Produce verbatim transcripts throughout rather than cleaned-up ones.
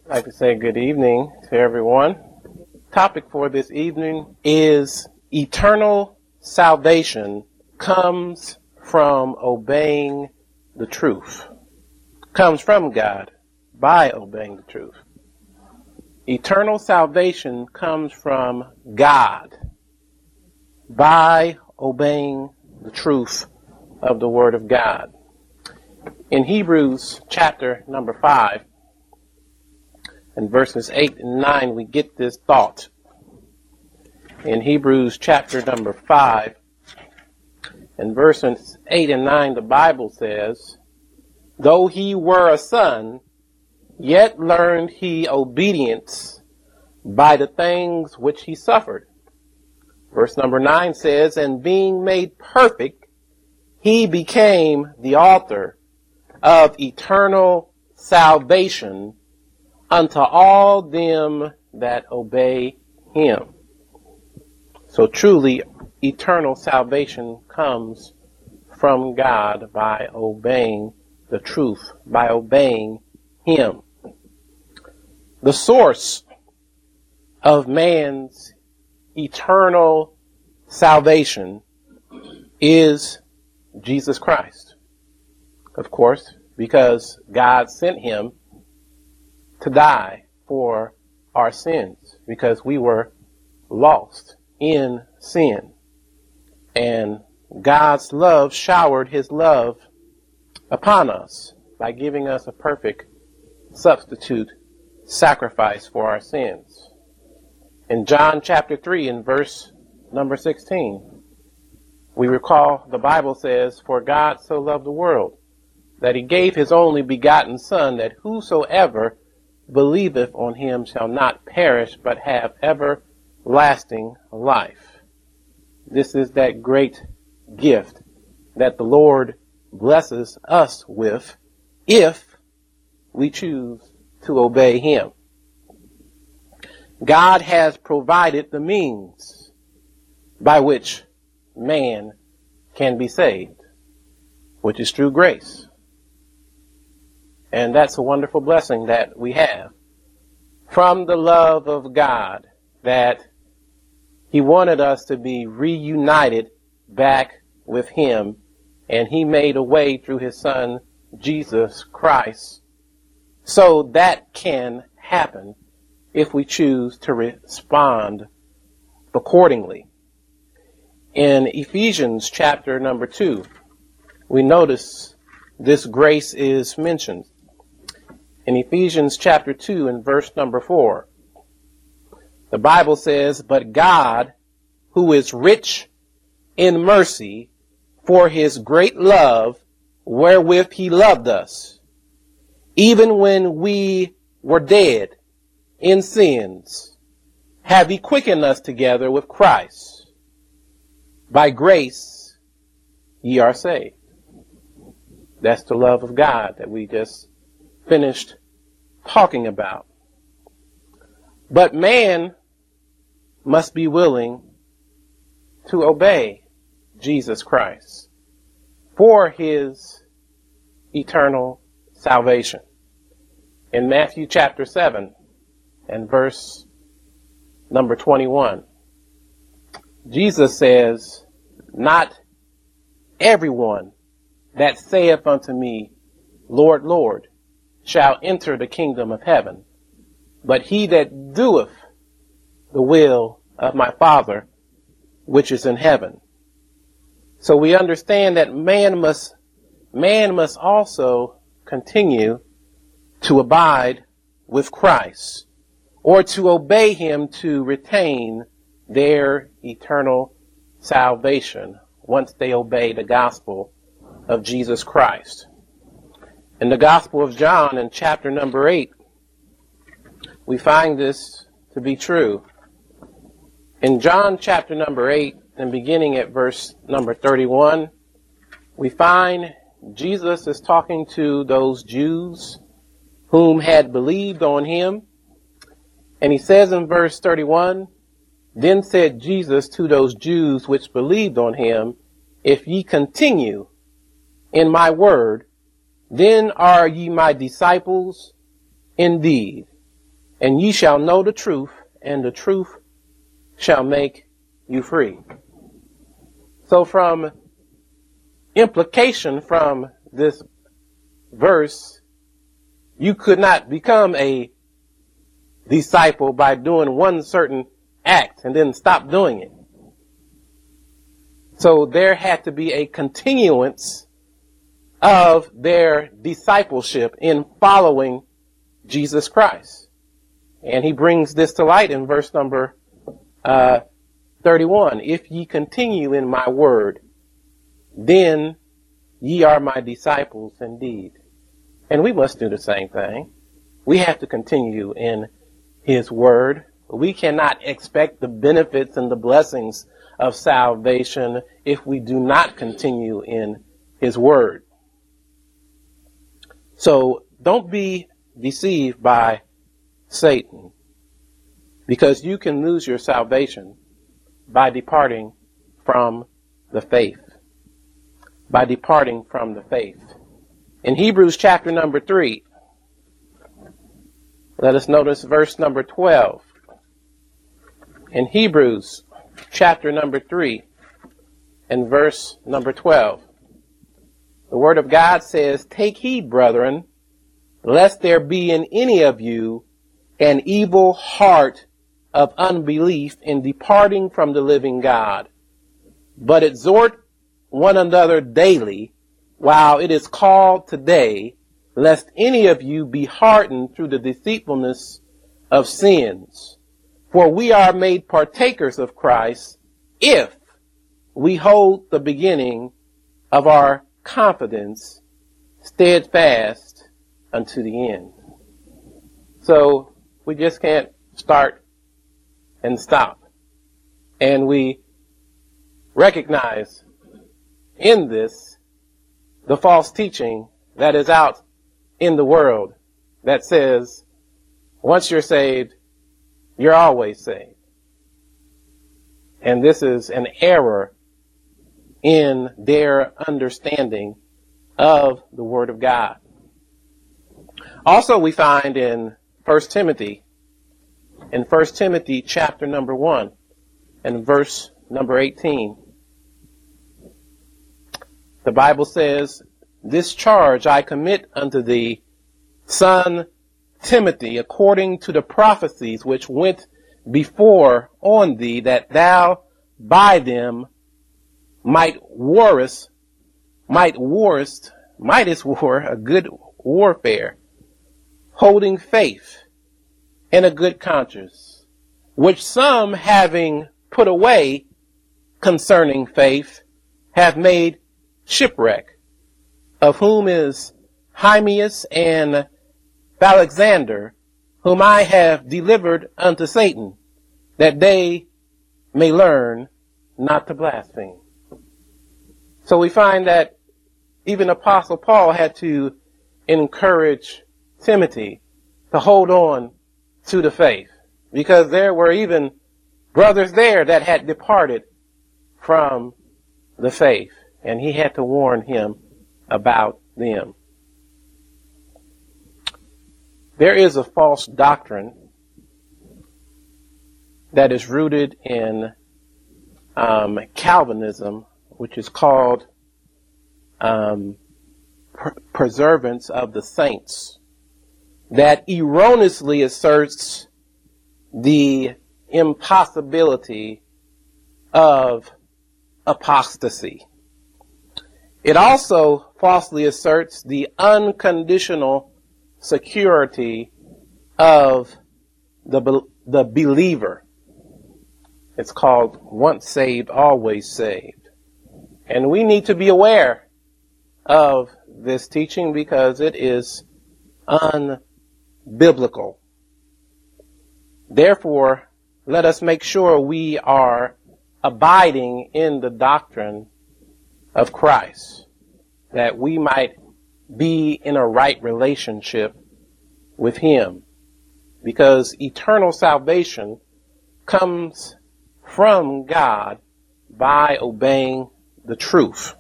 I'd like to say good evening to everyone. Topic for this evening is eternal salvation comes from obeying the truth. Comes from God by obeying the truth. Eternal salvation comes from God by obeying the truth of the Word of God. In Hebrews chapter number five, in verses eight and nine, we get this thought. In Hebrews chapter number five, in verses eight and nine, the Bible says, "Though he were a son, yet learned he obedience by the things which he suffered." Verse number nine says, "And being made perfect, he became the author of eternal salvation unto all them that obey him." So truly, eternal salvation comes from God by obeying the truth, by obeying him. The source of man's eternal salvation is Jesus Christ. Of course, because God sent him to die for our sins, because we were lost in sin. And God's love showered his love upon us by giving us a perfect substitute sacrifice for our sins. In John chapter three, in verse number sixteen, we recall the Bible says, "For God so loved the world, that he gave his only begotten Son, that whosoever believeth on him shall not perish, but have everlasting life." This is that great gift that the Lord blesses us with if we choose to obey him. God has provided the means by which man can be saved, which is through grace. And that's a wonderful blessing that we have from the love of God, that he wanted us to be reunited back with him, and he made a way through his Son, Jesus Christ, so that can happen if we choose to respond accordingly. In Ephesians chapter number two, we notice this grace is mentioned. In Ephesians chapter two and verse number four, the Bible says, "But God, who is rich in mercy, for his great love wherewith he loved us, even when we were dead in sins, have he quickened us together with Christ. By grace ye are saved." That's the love of God that we just finished talking about. But man must be willing to obey Jesus Christ for his eternal salvation. In Matthew chapter seven and verse number twenty-one, Jesus says, "Not everyone that saith unto me, Lord, Lord, shall enter the kingdom of heaven, but he that doeth the will of my Father which is in heaven." So we understand that man must, man must also continue to abide with Christ, or to obey him to retain their eternal salvation once they obey the gospel of Jesus Christ. In the Gospel of John, in chapter number eight, we find this to be true. In John chapter number eight, and beginning at verse number thirty-one, we find Jesus is talking to those Jews whom had believed on him. And he says in verse thirty-one, "Then said Jesus to those Jews which believed on him, If ye continue in my word, then are ye my disciples indeed, and ye shall know the truth, and the truth shall make you free. So from implication from this verse, you could not become a disciple by doing one certain act and then stop doing it. So there had to be a continuance of their discipleship in following Jesus Christ. And he brings this to light in verse number uh, thirty-one. If ye continue in my word, then ye are my disciples indeed. And we must do the same thing. We have to continue in his word. We cannot expect the benefits and the blessings of salvation if we do not continue in his word. So don't be deceived by Satan, because you can lose your salvation by departing from the faith. By departing from the faith. In Hebrews chapter number three, let us notice verse number twelve. In Hebrews chapter number three and verse number twelve, the word of God says, take heed, brethren, lest there be in any of you an evil heart of unbelief in departing from the living God, but exhort one another daily while it is called today, lest any of you be hardened through the deceitfulness of sins. For we are made partakers of Christ if we hold the beginning of our confidence steadfast unto the end. So we just can't start and stop. And we recognize in this the false teaching that is out in the world that says once you're saved, you're always saved. And this is an error in their understanding of the Word of God. Also, we find in First Timothy, in First Timothy chapter number one and verse number eighteen, the Bible says, this charge I commit unto thee, son Timothy, according to the prophecies which went before on thee, that thou by them might warest, might warest, mightest war a good warfare, holding faith and a good conscience, which some having put away concerning faith have made shipwreck, of whom is Hymenaeus and Alexander, whom I have delivered unto Satan, that they may learn not to blaspheme. So we find that even Apostle Paul had to encourage Timothy to hold on to the faith, because there were even brothers there that had departed from the faith, and he had to warn him about them. There is a false doctrine that is rooted in um, Calvinism, which is called um, per- preservance of the saints, that erroneously asserts the impossibility of apostasy. It also falsely asserts the unconditional security of the, the believer. It's called once saved, always saved. And we need to be aware of this teaching because it is unbiblical. Therefore, let us make sure we are abiding in the doctrine of Christ, that we might be in a right relationship with Him, because eternal salvation comes from God by obeying the truth.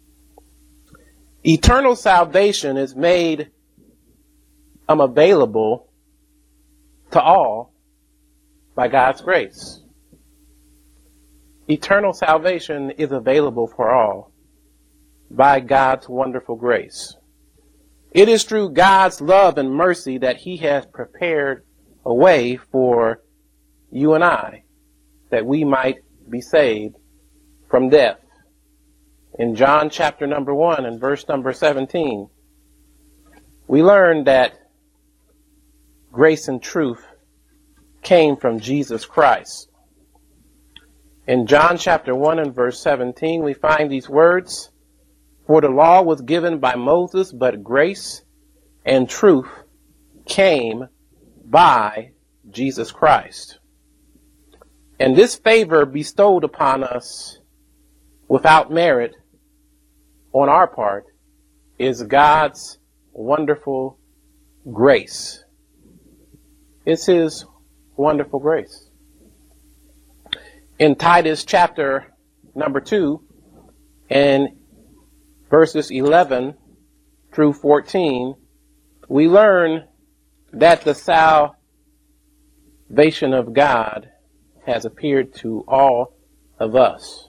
Eternal salvation is made um, available to all by God's grace. Eternal salvation is available for all by God's wonderful grace. It is through God's love and mercy that he has prepared a way for you and I, that we might be saved from death. In John chapter number one and verse number seventeen, we learn that grace and truth came from Jesus Christ. In John chapter one and verse seventeen, we find these words, "For the law was given by Moses, but grace and truth came by Jesus Christ." And this favor bestowed upon us without merit on our part is God's wonderful grace. It's his wonderful grace. In Titus chapter number two and verses eleven through fourteen, we learn that the salvation of God has appeared to all of us.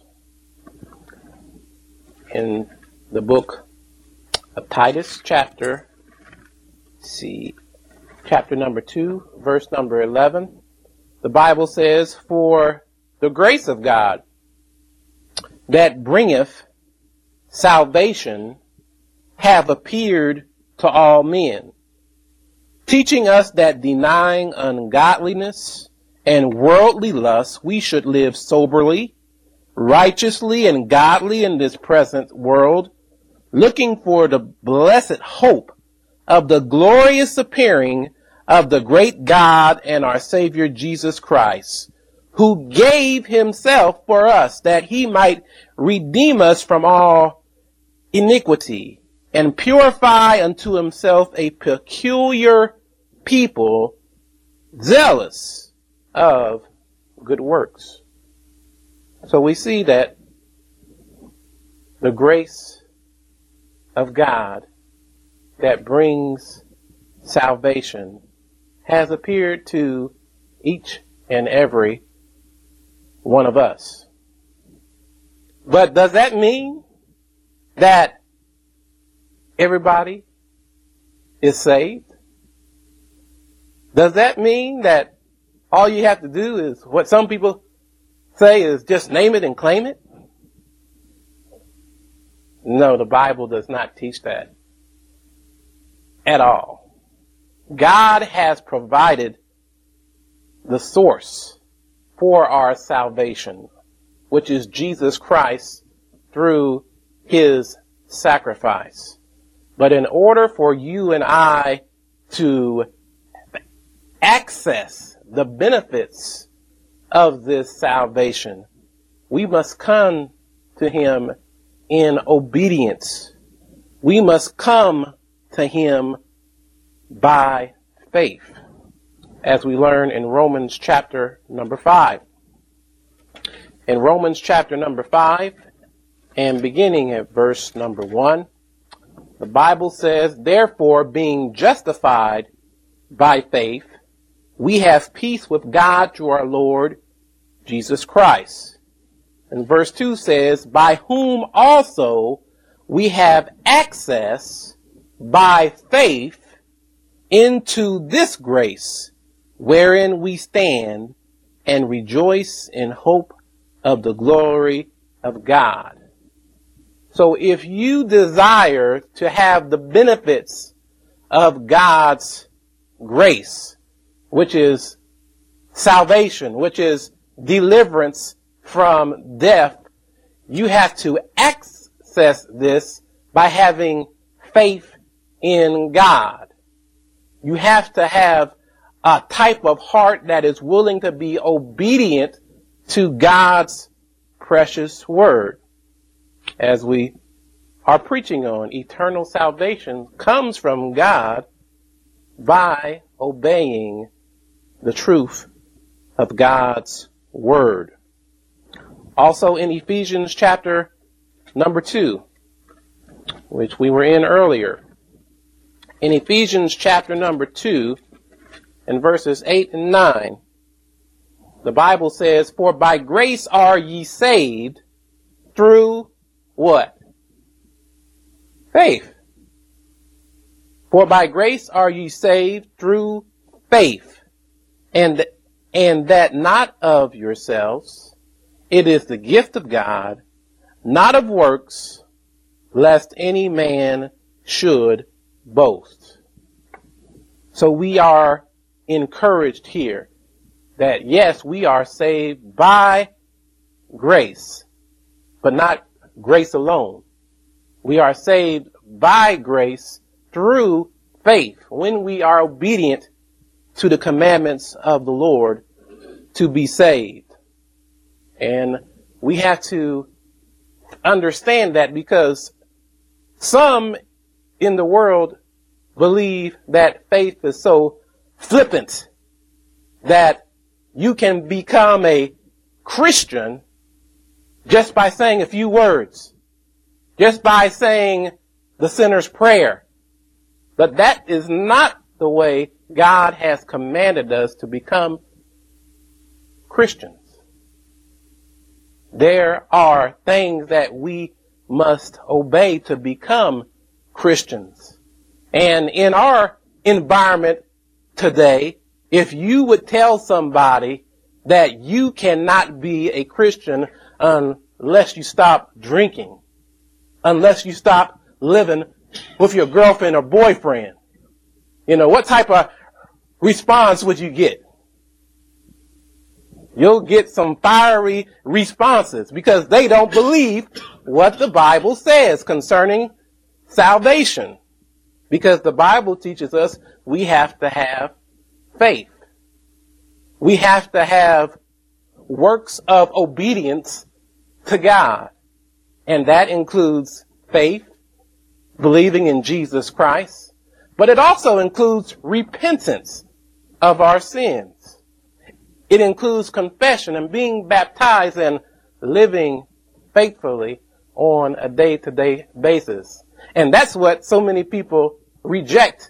In the book of Titus, chapter, see, chapter number two, verse number eleven, the Bible says, "For the grace of God that bringeth salvation have appeared to all men, teaching us that denying ungodliness and worldly lusts, we should live soberly, righteously, and godly in this present world, looking for the blessed hope of the glorious appearing of the great God and our Savior Jesus Christ, who gave himself for us, that he might redeem us from all iniquity, and purify unto himself a peculiar people, zealous of good works." So we see that the grace of God that brings salvation has appeared to each and every one of us. But does that mean that everybody is saved? Does that mean that all you have to do is what some people say is just name it and claim it? No, the Bible does not teach that at all. God has provided the source for our salvation, which is Jesus Christ through his sacrifice. But in order for you and I to access the benefits of this salvation, we must come to him in obedience. We must come to him by faith, as we learn in Romans chapter number five. In Romans chapter number five, and beginning at verse number one, the Bible says, "Therefore, being justified by faith, we have peace with God through our Lord Jesus Christ." And verse two says, "By whom also we have access by faith into this grace, wherein we stand and rejoice in hope of the glory of God." So if you desire to have the benefits of God's grace, which is salvation, which is deliverance from death, you have to access this by having faith in God. You have to have a type of heart that is willing to be obedient to God's precious word. As we are preaching on, eternal salvation comes from God by obeying the truth of God's word. Also in Ephesians chapter number two, which we were in earlier. In Ephesians chapter number two in verses eight and nine, the Bible says, "For by grace are ye saved through" what? Faith. "For by grace are ye saved through faith, and and that not of yourselves. It is the gift of God, not of works, lest any man should boast." So we are encouraged here that yes, we are saved by grace, but not grace alone. We are saved by grace through faith when we are obedient to the commandments of the Lord to be saved. And we have to understand that, because some in the world believe that faith is so flippant that you can become a Christian just by saying a few words, just by saying the sinner's prayer. But that is not the way God has commanded us to become Christians. There are things that we must obey to become Christians. And in our environment today, if you would tell somebody that you cannot be a Christian unless you stop drinking, unless you stop living with your girlfriend or boyfriend, you know, what type of response would you get? You'll get some fiery responses because they don't believe what the Bible says concerning salvation. Because the Bible teaches us we have to have faith. We have to have works of obedience to God. And that includes faith, believing in Jesus Christ, but it also includes repentance of our sins. It includes confession and being baptized and living faithfully on a day-to-day basis. And that's what so many people reject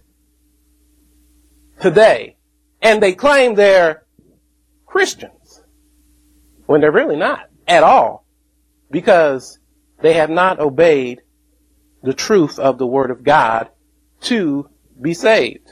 today. And they claim they're Christians when they're really not at all, because they have not obeyed the truth of the Word of God to be saved.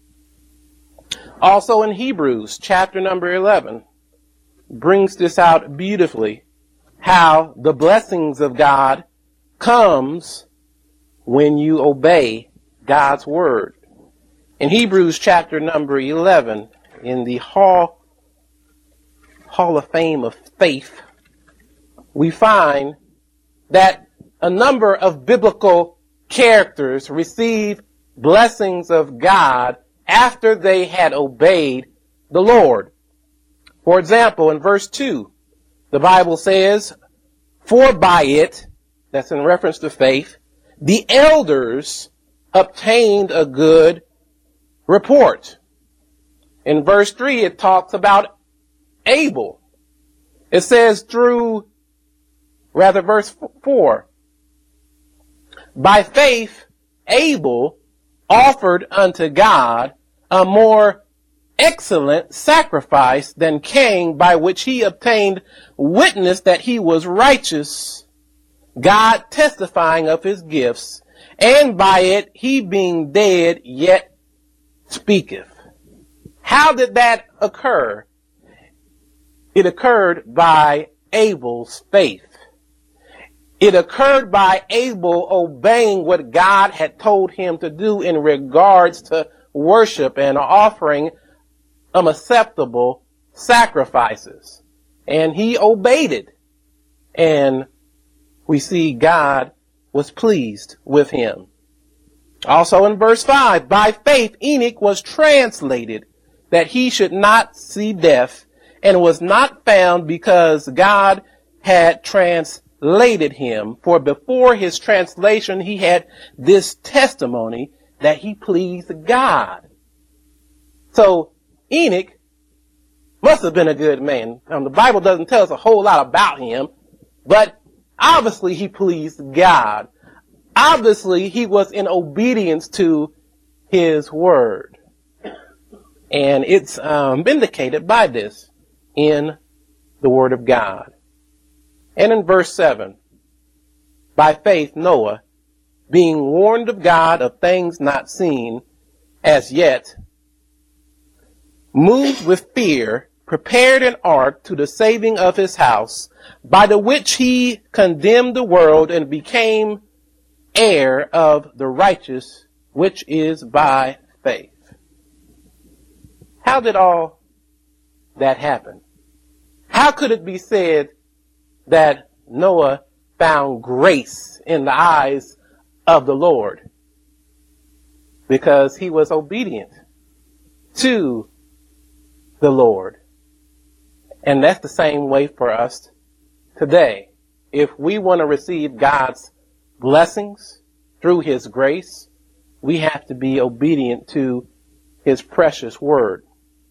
Also in Hebrews chapter number eleven brings this out beautifully, how the blessings of God comes when you obey God's Word. In Hebrews chapter number eleven, in the Hall, Hall of Fame of Faith, we find that a number of biblical characters receive blessings of God after they had obeyed the Lord. For example, in verse two, the Bible says, "For by it," that's in reference to faith, "the elders obtained a good report." In verse three, it talks about Abel. It says through, rather verse four, "By faith Abel offered unto God a more excellent sacrifice than Cain, by which he obtained witness that he was righteous, God testifying of his gifts, and by it he being dead yet speaketh." How did that occur? It occurred by Abel's faith. It occurred by Abel obeying what God had told him to do in regards to worship and offering um, acceptable sacrifices. And he obeyed it. And we see God was pleased with him. Also in verse five, "By faith Enoch was translated, that he should not see death, and was not found, because God had translated him. For before his translation he had this testimony, that he pleased God." So Enoch must have been a good man. Um, the Bible doesn't tell us a whole lot about him, but obviously he pleased God. Obviously he was in obedience to his word. And it's um, vindicated by this in the Word of God. And in verse seven, by faith Noah, being warned of God of things not seen as yet, moved with fear, prepared an ark to the saving of his house, by the which he condemned the world and became heir of the righteous, which is by faith. How did all that happen? How could it be said that Noah found grace in the eyes of the Lord? Because he was obedient to the Lord. And that's the same way for us today. If we want to receive God's blessings through his grace, we have to be obedient to his precious word.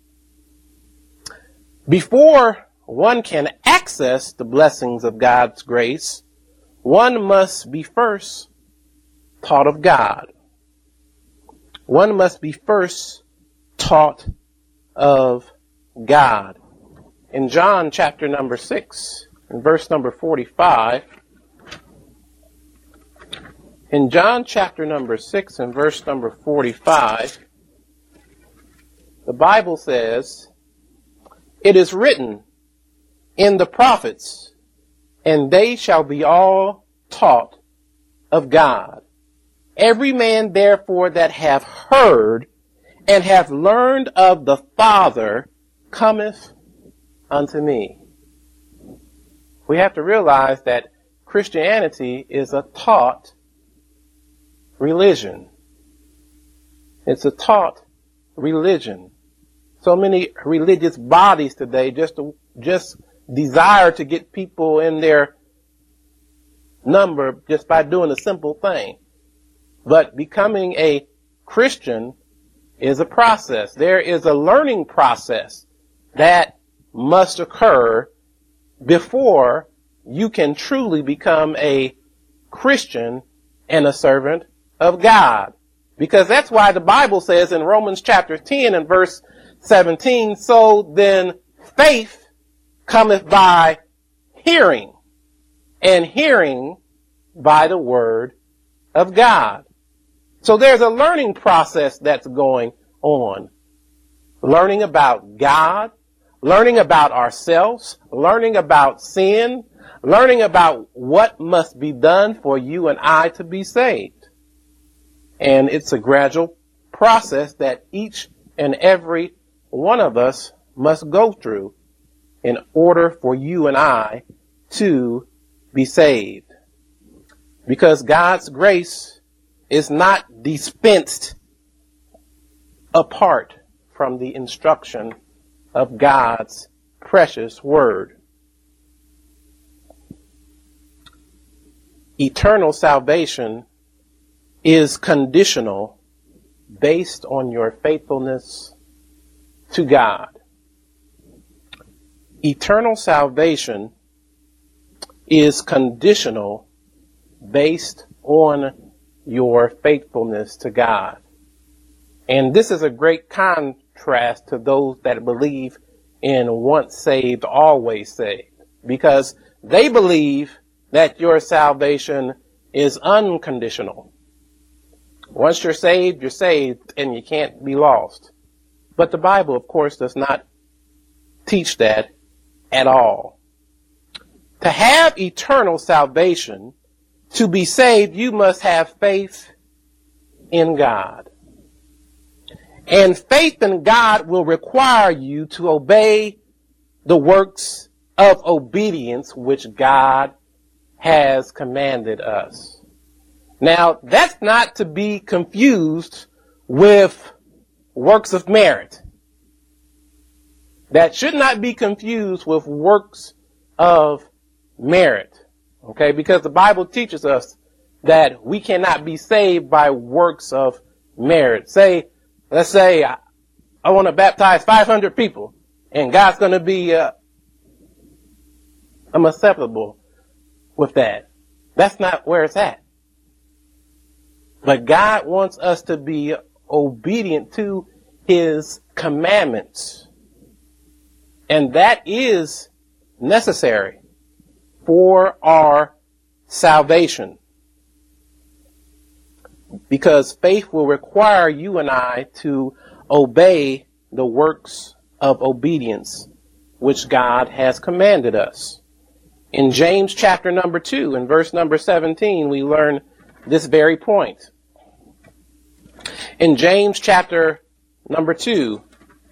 Before one can access the blessings of God's grace, one must be first taught of God. One must be first taught of God. In John chapter number six, in verse number forty-five, in John chapter number six and verse number forty-five, the Bible says, "It is written in the prophets, and they shall be all taught of God. Every man therefore that hath heard and hath learned of the Father cometh unto me." We have to realize that Christianity is a taught religion. It's a taught religion. So many religious bodies today just just desire to get people in their number just by doing a simple thing. But becoming a Christian is a process. There is a learning process that must occur before you can truly become a Christian and a servant of God. Because that's why the Bible says in Romans chapter ten and verse seventeen, "So then faith cometh by hearing, and hearing by the word of God." So there's a learning process that's going on. Learning about God, learning about ourselves, learning about sin, learning about what must be done for you and I to be saved. And it's a gradual process that each and every one of us must go through in order for you and I to be saved. Because God's grace is not dispensed apart from the instruction of God's precious word. Eternal salvation is conditional based on your faithfulness to God. Eternal salvation is conditional based on your faithfulness to God. And this is a great contrast to those that believe in once saved, always saved, because they believe that your salvation is unconditional. Once you're saved, you're saved, and you can't be lost. But the Bible, of course, does not teach that at all. To have eternal salvation, to be saved, you must have faith in God. And faith in God will require you to obey the works of obedience which God has commanded us. Now, that's not to be confused with works of merit. That should not be confused with works of merit. Okay, because the Bible teaches us that we cannot be saved by works of merit. Say, let's say I, I want to baptize five hundred people, and God's going to be uh, I'm acceptable with that. That's not where it's at. But God wants us to be obedient to his commandments. And that is necessary for our salvation. Because faith will require you and I to obey the works of obedience which God has commanded us. In James chapter number two and verse number seventeen, we learn this very point. In James chapter number two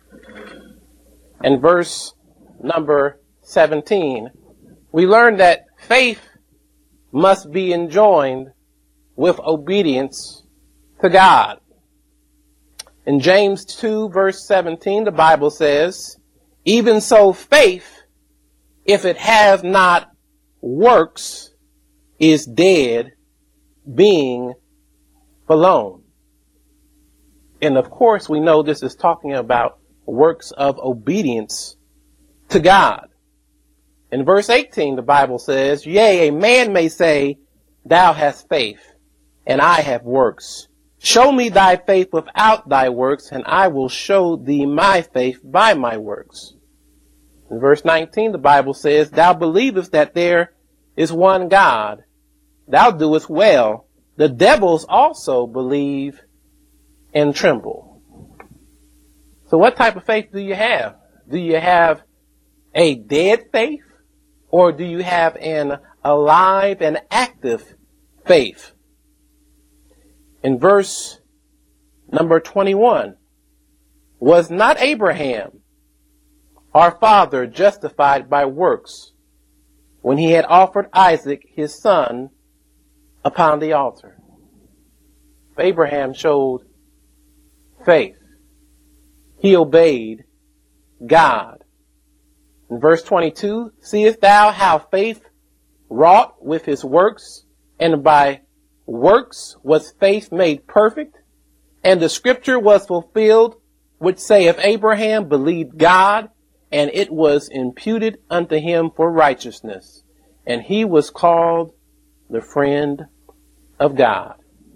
and verse number seventeen, we learn that faith must be enjoined with obedience to God. In James two verse seventeen, the Bible says, even so faith, if it has not works, is dead, being alone. And of course, we know this is talking about works of obedience to God. In verse eighteen, the Bible says, yea, a man may say, thou hast faith, and I have works. Show me thy faith without thy works, and I will show thee my faith by my works. In verse nineteen, the Bible says, thou believest that there is one God. Thou doest well. The devils also believe and tremble. So what type of faith do you have? Do you have a dead faith, or do you have an alive and active faith? In verse number twenty-one, was not Abraham, our father, justified by works when he had offered Isaac his son upon the altar? Abraham showed faith. He obeyed God. In verse twenty-two, seest thou how faith wrought with his works, and by works was faith made perfect? And the scripture was fulfilled, which saith, Abraham believed God, and it was imputed unto him for righteousness. And he was called the friend of God.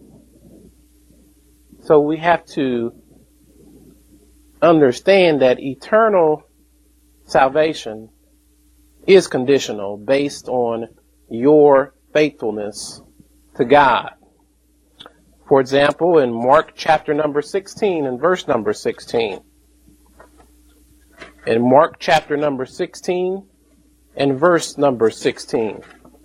So we have to understand that eternal salvation is conditional based on your faithfulness to God. For example, in Mark chapter number sixteen and verse number sixteen. In Mark chapter number sixteen and verse number sixteen.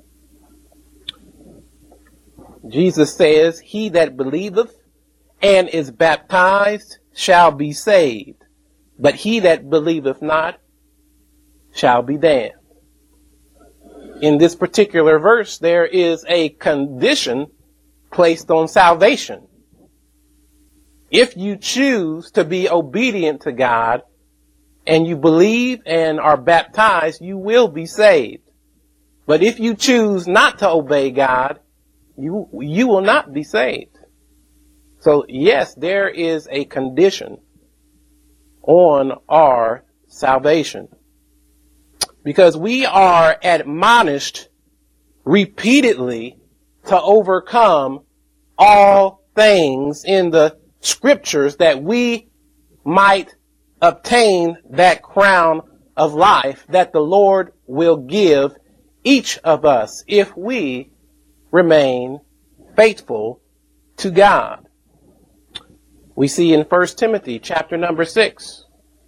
Jesus says, he that believeth and is baptized shall be saved, but he that believeth not shall be damned. In this particular verse, there is a condition placed on salvation. If you choose to be obedient to God and you believe and are baptized, you will be saved. But if you choose not to obey God, you, you will not be saved. So yes, there is a condition on our salvation. Because we are admonished repeatedly to overcome all things in the scriptures that we might obtain that crown of life that the Lord will give each of us if we remain faithful to God. We see in First Timothy chapter number six.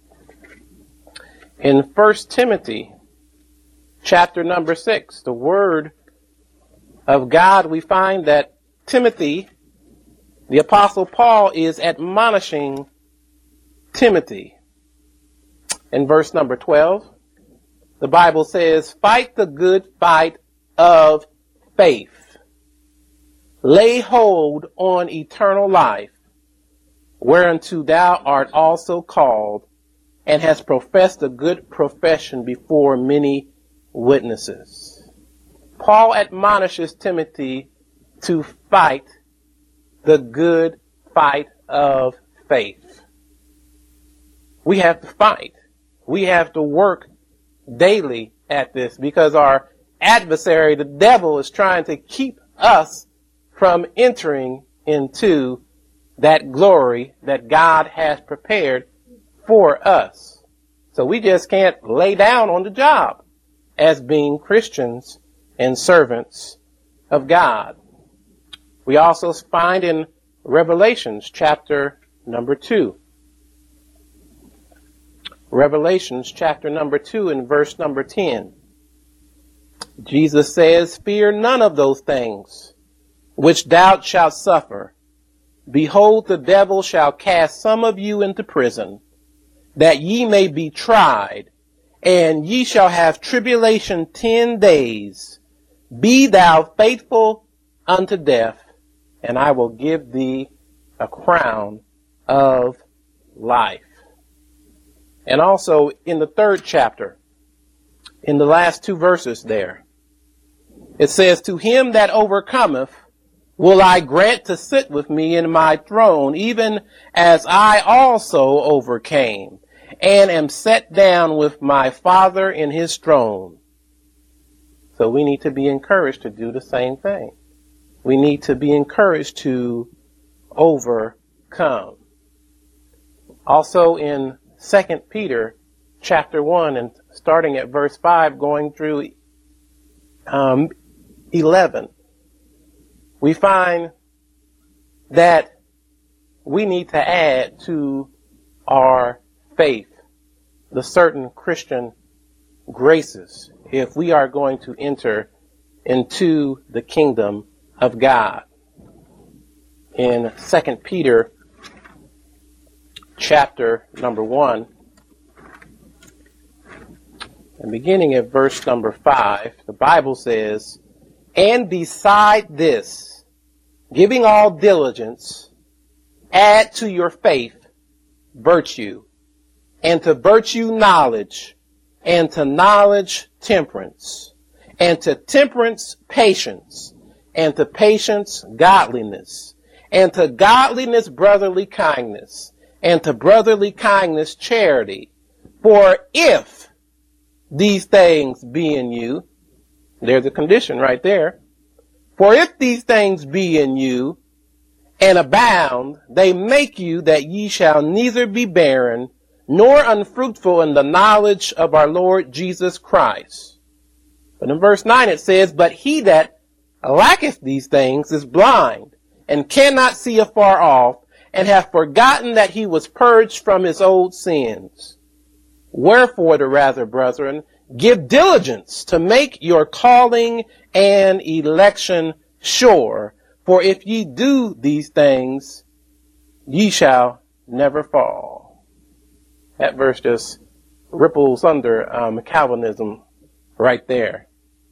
In First Timothy chapter number six, the word of God, we find that Timothy, the Apostle Paul, is admonishing Timothy. In verse number twelve, the Bible says, fight the good fight of faith. Lay hold on eternal life, whereunto thou art also called, and hast professed a good profession before many witnesses. Paul admonishes Timothy to fight the good fight of faith. We have to fight. We have to work daily at this because our adversary, the devil, is trying to keep us from entering into that glory that God has prepared for us. So we just can't lay down on the job as being Christians and servants of God. We also find in Revelations chapter number two. Revelations chapter number two and verse number ten. Jesus says, "Fear none of those things which thou shalt suffer. Behold, the devil shall cast some of you into prison, that ye may be tried, and ye shall have tribulation ten days. Be thou faithful unto death, and I will give thee a crown of life." And also in the third chapter, in the last two verses there, it says, "To him that overcometh will I grant to sit with me in my throne, even as I also overcame, and am set down with my Father in his throne." So we need to be encouraged to do the same thing. We need to be encouraged to overcome. Also in Second Peter chapter one, and starting at verse five, going through um, eleven, we find that we need to add to our faith the certain Christian graces if we are going to enter into the kingdom of God. In Second Peter chapter number one, and beginning at verse number five, the Bible says, "And beside this, giving all diligence, add to your faith virtue, and to virtue knowledge, and to knowledge temperance, and to temperance patience, and to patience godliness, and to godliness brotherly kindness, and to brotherly kindness charity. For if these things be in you," there's a condition right there, "for if these things be in you, and abound, they make you that ye shall neither be barren, nor unfruitful in the knowledge of our Lord Jesus Christ." But in verse nine it says, "But he that lacketh these things is blind, and cannot see afar off, and hath forgotten that he was purged from his old sins. Wherefore the rather, brethren, give diligence to make your calling and election sure. For if ye do these things, ye shall never fall." That verse just ripples under um, Calvinism right there.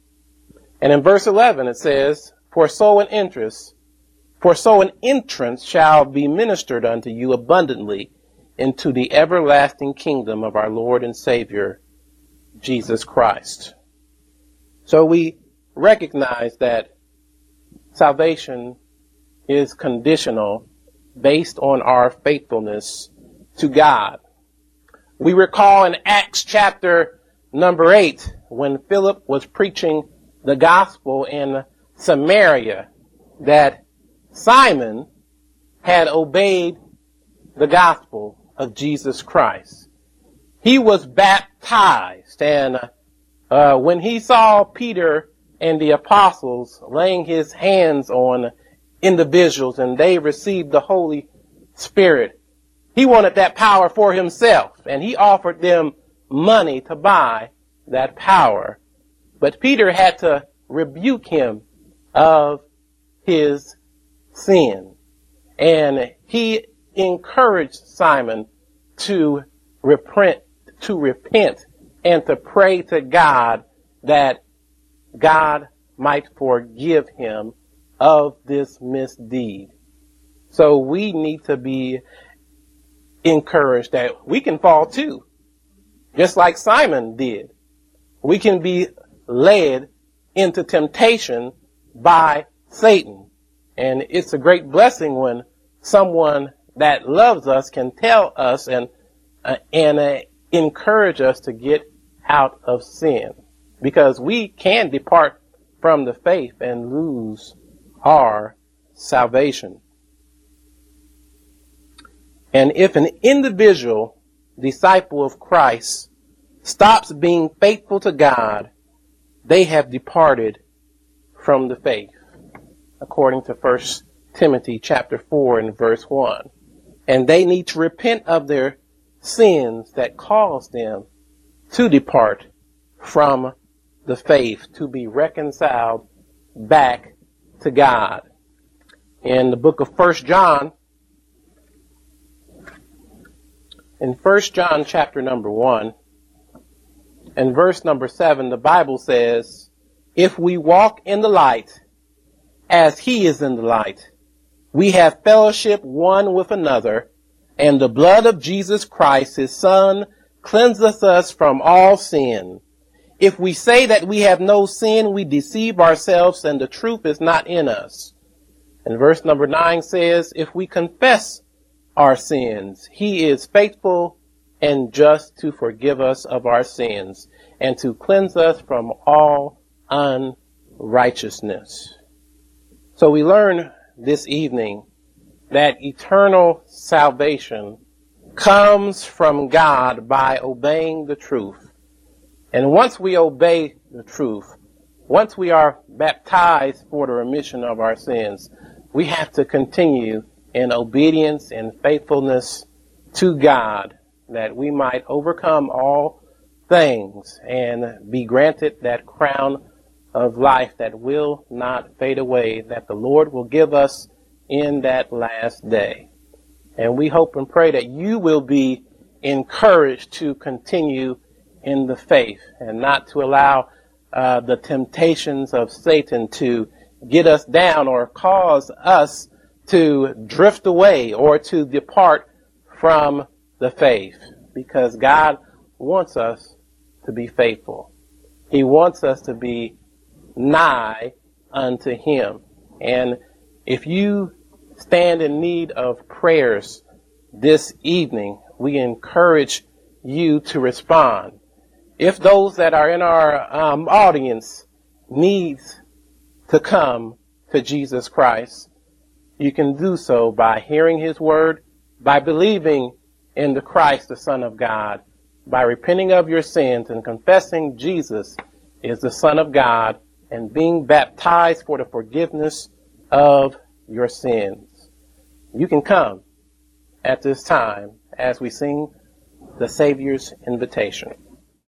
And in verse eleven it says, For so an interest, for so an entrance shall be ministered unto you abundantly into the everlasting kingdom of our Lord and Savior, Jesus Christ." So we recognize that salvation is conditional based on our faithfulness to God. We recall in Acts chapter number eight, when Philip was preaching the gospel in Samaria, that Simon had obeyed the gospel of Jesus Christ. He was baptized, and uh, when he saw Peter and the apostles laying his hands on individuals and they received the Holy Spirit, he wanted that power for himself, and he offered them money to buy that power. But Peter had to rebuke him of his sin. And he encouraged Simon to repent, to repent and to pray to God that God might forgive him of this misdeed. So we need to be encouraged that we can fall too, just like Simon did. We can be led into temptation by Satan. And it's a great blessing when someone that loves us can tell us and uh, and uh, encourage us to get out of sin, because we can depart from the faith and lose our salvation. And if an individual disciple of Christ stops being faithful to God, they have departed from the faith, according to First Timothy chapter four and verse one. And they need to repent of their sins that caused them to depart from the faith, to be reconciled back to God. In the book of First John, in First John chapter number one, and verse number seven, the Bible says, if we walk in the light as he is in the light, we have fellowship one with another, and the blood of Jesus Christ, his Son, cleanseth us from all sin. If we say that we have no sin, we deceive ourselves, and the truth is not in us. And verse number nine says, if we confess our sins, he is faithful and just to forgive us of our sins and to cleanse us from all unrighteousness. So we learn this evening that eternal salvation comes from God by obeying the truth. And once we obey the truth, once we are baptized for the remission of our sins, we have to continue in obedience and faithfulness to God, that we might overcome all things and be granted that crown of life that will not fade away, that the Lord will give us in that last day. And we hope and pray that you will be encouraged to continue in the faith and not to allow uh, the temptations of Satan to get us down or cause us to drift away or to depart from the faith, because God wants us to be faithful. He wants us to be nigh unto him. And if you stand in need of prayers this evening, we encourage you to respond. If those that are in our um, audience need to come to Jesus Christ, you can do so by hearing his word, by believing in the Christ, the Son of God, by repenting of your sins and confessing Jesus is the Son of God and being baptized for the forgiveness of your sins. You can come at this time as we sing the Savior's invitation.